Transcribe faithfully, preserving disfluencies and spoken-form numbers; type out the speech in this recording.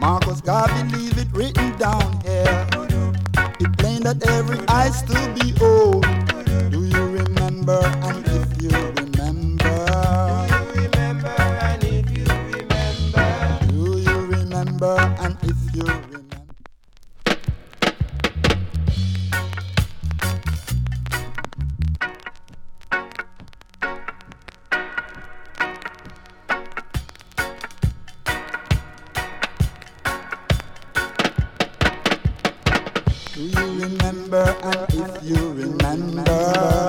Marcus Garvey leave it written down here. It's plain that every eye still behold. Do you remember? And if you remember, Do you remember? And if you remember, do you remember? And if you remember. Do you remember? And if you remember.